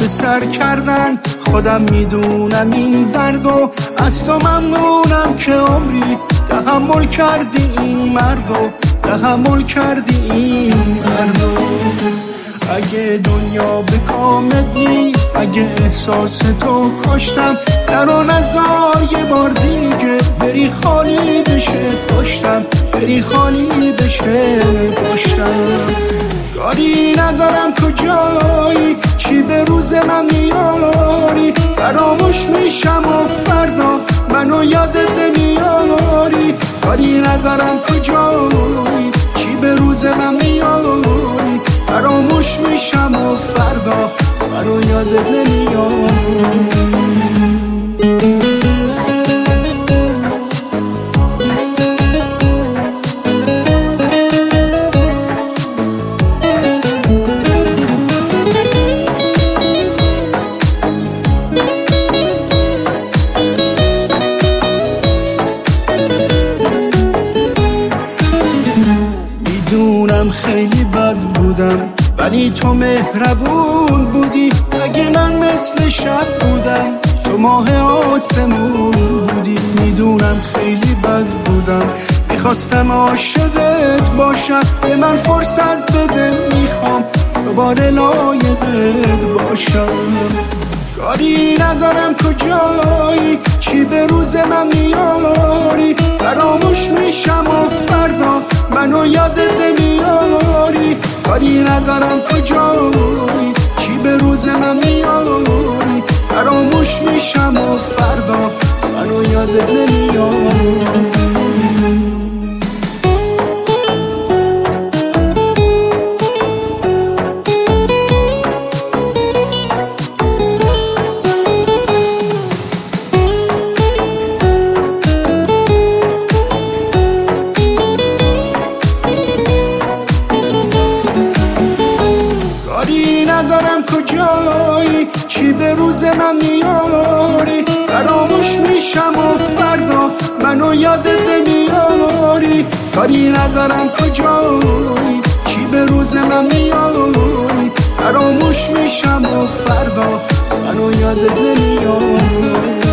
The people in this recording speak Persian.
دست سر کردن. خودم میدونم این دردو، از تو ممنونم که عمری تحمل کردی این مردو، تحمل کردی این مردو. اگه دنیا به کامت نیست، اگه احساس تو کشتم، درو نزار یه بار دیگه بری خالی بشه پشتم، بری خالی بشه پشتم. کاری ندارم کجایی، چی به روز من میاری، فراموش میشم و فردا منو یادت نمیاری. کاری ندارم کجایی، چی به روز من میاری، فراموش میشم و فردا منو یادت نمیاری. میدونم خیلی بد بودم ولی تو مهربون بودی. اگه من مثل شب بودم تو ماه آسمون بودی. میدونم خیلی بد بودم، میخواستم عاشقت باشم، به من فرصت بده میخوام دوباره لایقت باشم. کاری ندارم کجایی، چی به روز من میاری، فراموش میشم و فردا منو یادت نمیاری. کاری ندارم کجایی، چی به روز من میاری، فراموش میشم و فردا منو یادت نمیاری. ندارم کجایی، چی به روز من میاری، فراموش میشم و فردا منو یادت نمیاری. کاری ندارم کجایی، چی به روز من میاری، فراموش میشم و فردا منو یادت نمیاری.